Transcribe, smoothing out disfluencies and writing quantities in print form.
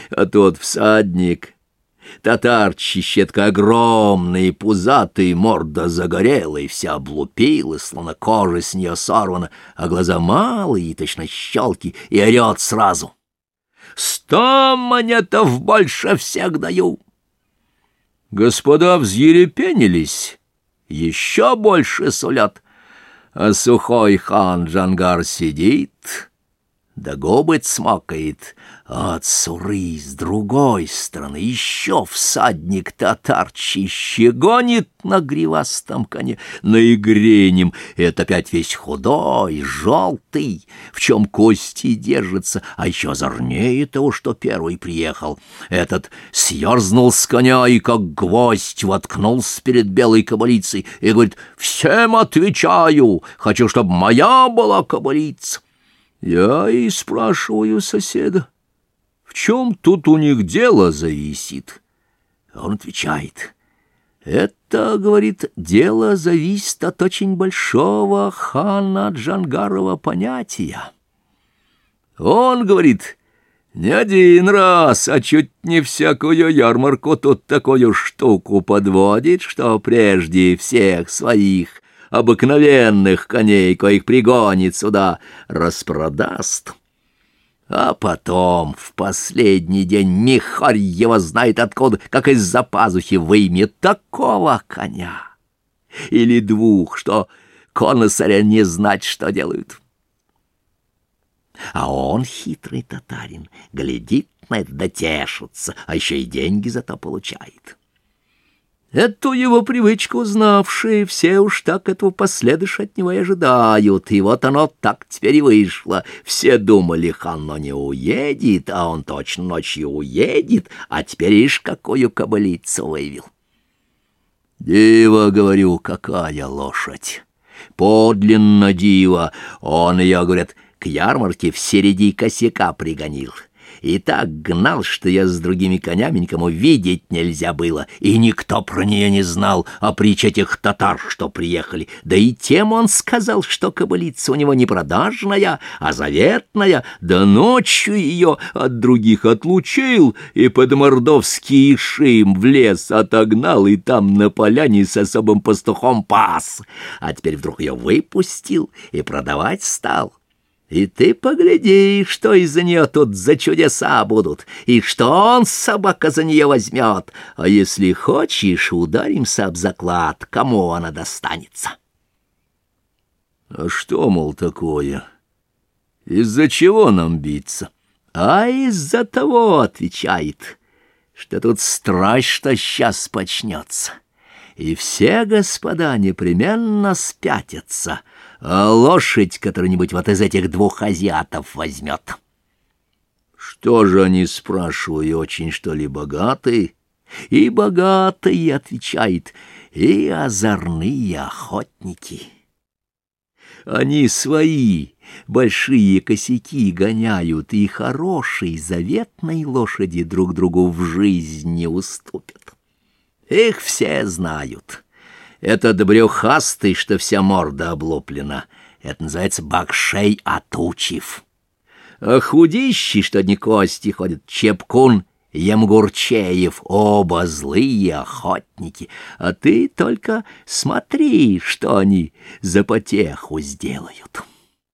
А тот всадник, татарчий, щетка огромный, пузатый, морда загорелая, вся облупилась, словно кожа с нее сорвана, а глаза малые, точно щелки, и орет сразу: 100 монетов больше всех даю! Господа взъерепенились, еще больше сулят, а сухой хан Джангар сидит, да губы цмокает, а от суры с другой стороны еще всадник татарчий щегонит на гривастом коне, на игренем. Это опять весь худой, желтый, в чем кости держатся, а еще озорнее того, что первый приехал. Этот съерзнул с коня и, как гвоздь, воткнулся перед белой кобылицей и говорит: «Всем отвечаю, хочу, чтобы моя была кобылица». Я и спрашиваю соседа: в чем тут у них дело зависит? Он отвечает: это, говорит, дело зависит от очень большого хана Джангарова понятия. Он, говорит, не один раз, а чуть не всякую ярмарку тут такую штуку подводит, что прежде всех своих обыкновенных коней, коих пригонит сюда, распродаст. А потом, в последний день, Михарь его знает откуда, как из-за пазухи вымет такого коня или двух, что коносаря не знать, что делают. А он, хитрый татарин, глядит на это, да тешится, а еще и деньги за то получает. Эту его привычку знавшие все уж так этого последыша от него и ожидают, и вот оно так теперь и вышло. Все думали, хан не уедет, а он точно ночью уедет, а теперь ишь какую кобылицу вывел. Дива, говорю, какая лошадь! Подлинно дива! Он ее, говорят, к ярмарке в середи косяка пригонил. И так гнал, что я с другими конями никому видеть нельзя было, и никто про нее не знал, а притч этих татар, что приехали. Да и тем он сказал, что кобылица у него не продажная, а заветная, да ночью ее от других отлучил и под мордовский шим в лес отогнал, и там на поляне с особым пастухом пас. А теперь вдруг ее выпустил и продавать стал. И ты погляди, что из-за нее тут за чудеса будут, и что он, собака, за нее возьмет. А если хочешь, ударимся об заклад, кому она достанется. А что, мол, такое? Из-за чего нам биться? А из-за того, отвечает, что тут страсть, что сейчас почнется. И все господа непременно спятятся, а лошадь которая-нибудь вот из этих двух азиатов возьмет. Что же они, спрашиваю, очень что ли богатые? И богатые, отвечает, и озорные охотники. Они свои большие косяки гоняют, и хорошей заветной лошади друг другу в жизнь не уступят. Их все знают. Этот брюхастый, что вся морда облуплена, это называется Бакшей Атучев. А худищий, что одни кости ходят, Чепкун Емгурчеев, оба злые охотники. А ты только смотри, что они за потеху сделают».